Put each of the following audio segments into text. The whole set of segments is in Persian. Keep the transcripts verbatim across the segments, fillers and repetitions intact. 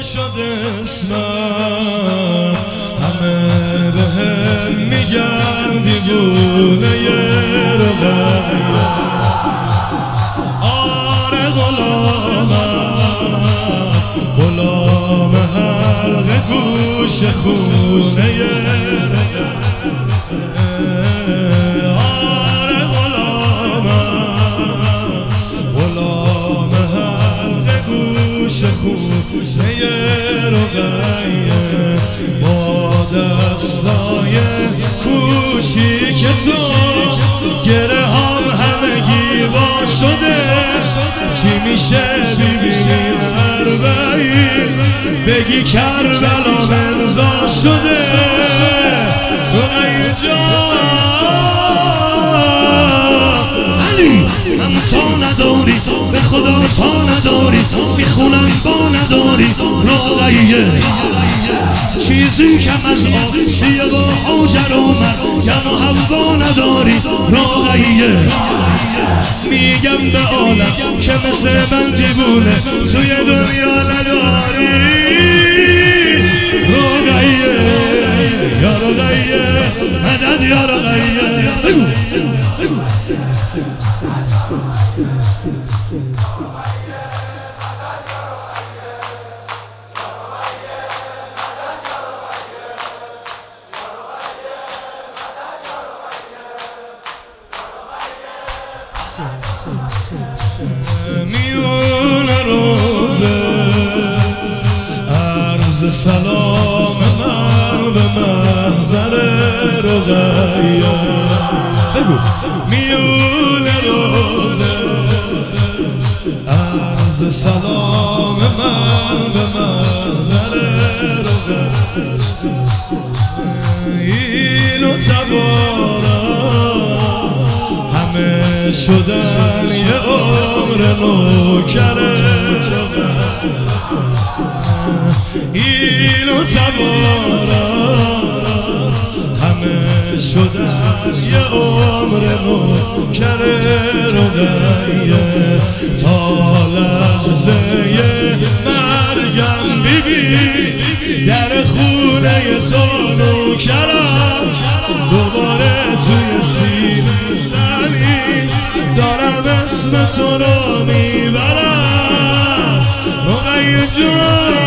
شد اسمم، همه بهم میگن دیوونه رقیه. آره غلامم، غلام حلقه گوش خونه رقیه. آره غلامم، غلام حلقه گوش خونه رقیه. با دستای کوچیک تو گره هم همگی وا شده. چی میشه ببینی اربعین، بگی کربلا امضا شده. رقیه جان علی هم تا نداری، به خدا تا نداری، میخونم با نداری. رقیه چیزی کم از آسیه و حاجر اومد، یم و حوا نداری. رقیه میگم به عالم که مثل من دیوونه توی دنیا نداری. رقیه یا رقیه مدد یا رقیه. بگو میون روزه عرض سلام من به محضر رقیه. بگو میون روزه عرض سلام من به محضر رقیه. اینو تبارا همه شدن یه عمر نوکره. اینو تبارا همه شدن یه عمر نوکره. رقیه تا لحظه مرگم بیبی در خونه تو نوکرم. دوباره توی سینه زمین دارم اسم تو رو میبرم. رقیه جان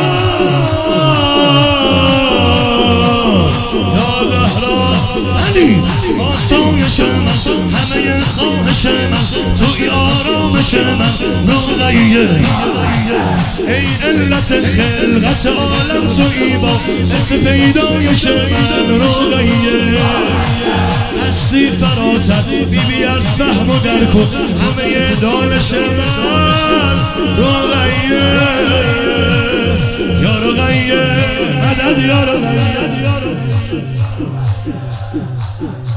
یا زهرا علی آسایش من، همه خواهش من توی آرامش من. رقیه ای علت خلقت عالم توی با اسم پیدایش من. رقیه هستی فراتر بیبی از فهم و درک و همه دانش من. رقیه یا رقیه مدد یا رقیه.